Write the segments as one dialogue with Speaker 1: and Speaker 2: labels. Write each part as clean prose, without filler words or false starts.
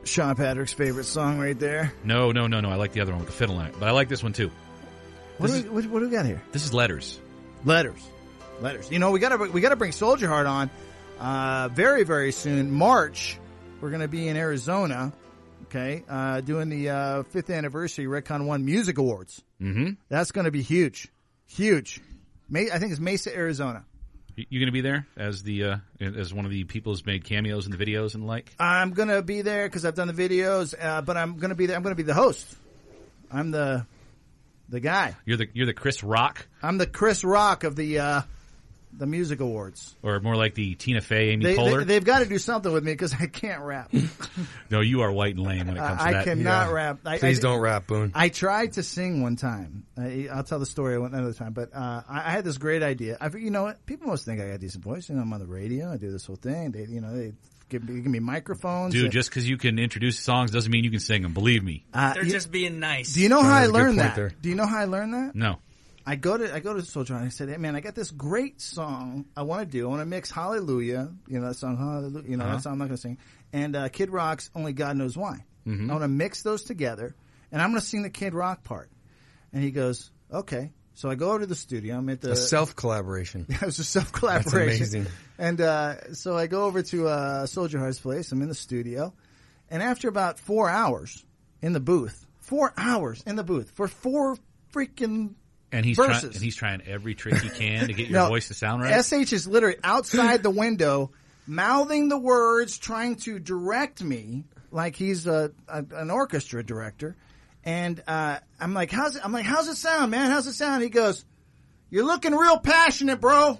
Speaker 1: Sean Patrick's favorite song right there.
Speaker 2: No. I like the other one with the fiddle in it, but I like this one too.
Speaker 1: What do we got here?
Speaker 2: This is Letters.
Speaker 1: Letters. You know, we gotta bring Soldier Heart on very, very soon. March, we're gonna be in Arizona. Okay, doing the 5th anniversary Redcon 1 Music Awards.
Speaker 2: Mm-hmm.
Speaker 1: That's gonna be huge. I think it's Mesa, Arizona.
Speaker 2: You going to be there as as one of the people who's made cameos in the videos and the like?
Speaker 1: I'm going to be there because I've done the videos, but I'm going to be there. I'm going to be the host. I'm the guy.
Speaker 2: You're the Chris Rock?
Speaker 1: I'm the Chris Rock of the Music Awards.
Speaker 2: Or more like the Tina Fey, Amy Poehler?
Speaker 1: They've got to do something with me because I can't rap.
Speaker 2: No, you are white and lame when it comes to that.
Speaker 1: I cannot rap.
Speaker 3: Please don't rap, Boone.
Speaker 1: I tried to sing one time. I'll tell the story another time. But I had this great idea. You know what? People must think I got a decent voice. You know, I'm on the radio. I do this whole thing. They give me microphones.
Speaker 2: Dude, just because you can introduce songs doesn't mean you can sing them. Believe me.
Speaker 4: They're just being nice.
Speaker 1: Do you know how I learned that? Do you know how I learned that?
Speaker 2: No.
Speaker 1: I go to Soldier and I said, hey man, I got this great song I want to do. I want to mix Hallelujah, you know that song, Hallelujah, you know that song I'm not going to sing, and Kid Rock's Only God Knows Why. Mm-hmm. I want to mix those together, and I'm going to sing the Kid Rock part. And he goes, okay. So I go over to the studio. I'm at the
Speaker 3: a self-collaboration.
Speaker 1: Yeah, it was a self-collaboration.
Speaker 3: That's amazing.
Speaker 1: And so I go over to Soldier Heart's place. I'm in the studio, and after about 4 hours in the booth, 4 hours in the booth for 4 freaking
Speaker 2: And he's trying every trick he can to get your voice to sound right.
Speaker 1: SH is literally outside the window, mouthing the words, trying to direct me like he's an orchestra director. And I'm like, how's it sound, man? How's it sound? He goes, "You're looking real passionate, bro."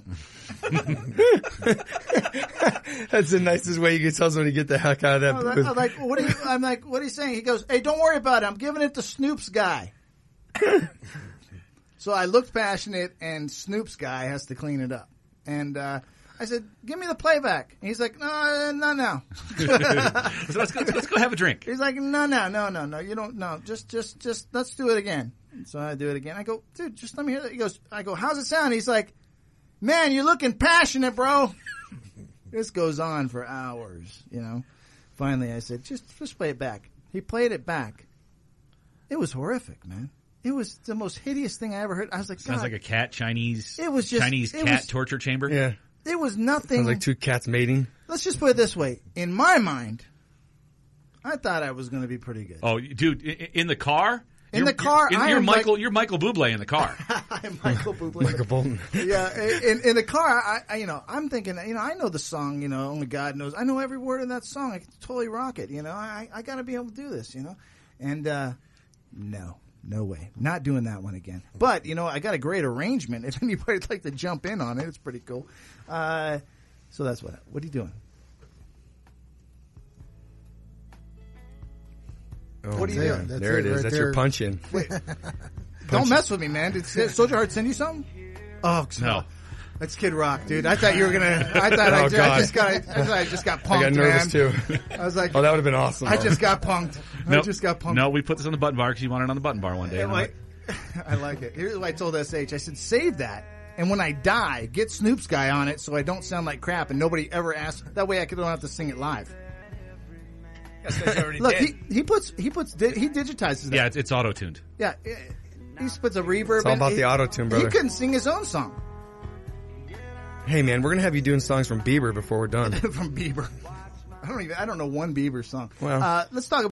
Speaker 3: That's the nicest way you can tell somebody to get the heck out of that booth.
Speaker 1: I'm like, what are you saying? He goes, "Hey, don't worry about it. I'm giving it to Snoop's guy." So I looked passionate, and Snoop's guy has to clean it up. And I said, "Give me the playback." And he's like, "No."
Speaker 2: So let's go have a drink.
Speaker 1: He's like, "No. You don't. No, just let's do it again." So I do it again. I go, "Dude, just let me hear that." I go, "How's it sound?" He's like, "Man, you're looking passionate, bro." This goes on for hours, you know. Finally, I said, just play it back. He played it back. It was horrific, man. It was the most hideous thing I ever heard. I was like,
Speaker 2: sounds like a cat Chinese.
Speaker 1: It was just
Speaker 2: Chinese cat torture chamber.
Speaker 3: Yeah,
Speaker 1: it was nothing.
Speaker 3: Sounds like 2 cats mating.
Speaker 1: Let's just put it this way: in my mind, I thought I was going to be pretty good.
Speaker 2: Oh, dude, in the car.
Speaker 1: You're
Speaker 2: Michael Bublé in the car.
Speaker 1: I'm Michael Bublé.
Speaker 3: Michael Bolton.
Speaker 1: Yeah, in the car, I'm thinking, I know the song, Only God Knows. I know every word of that song. I can totally rock it, I got to be able to do this, And no way. Not doing that one again. But, I got a great arrangement. If anybody'd like to jump in on it, it's pretty cool. So that's what are you doing?
Speaker 3: Oh,
Speaker 1: what are you doing?
Speaker 3: There it is. That's your punch-in.
Speaker 1: Wait. Don't mess with me, man. Did Soldier Heart send you something? Oh,
Speaker 2: no.
Speaker 1: That's Kid Rock, dude. I thought you were gonna. I just got punked.
Speaker 3: I got nervous too.
Speaker 1: I was like,
Speaker 3: "Oh, that would have been awesome."
Speaker 1: I just got punked.
Speaker 2: No, we put this on the button bar because you wanted it on the button bar one day.
Speaker 1: I like it. Here's what I told SH. I said, "Save that, and when I die, get Snoop's guy on it, so I don't sound like crap, and nobody ever asks. That way, I don't have to sing it live." Look, he digitizes that.
Speaker 2: Yeah, it's auto-tuned.
Speaker 1: Yeah, he puts a reverb.
Speaker 3: It's all about the auto-tune, brother.
Speaker 1: He couldn't sing his own song.
Speaker 3: Hey, man, we're gonna have you doing songs from Bieber before we're done.
Speaker 1: From Bieber, I don't know one Bieber song.
Speaker 3: Well,
Speaker 1: let's talk about.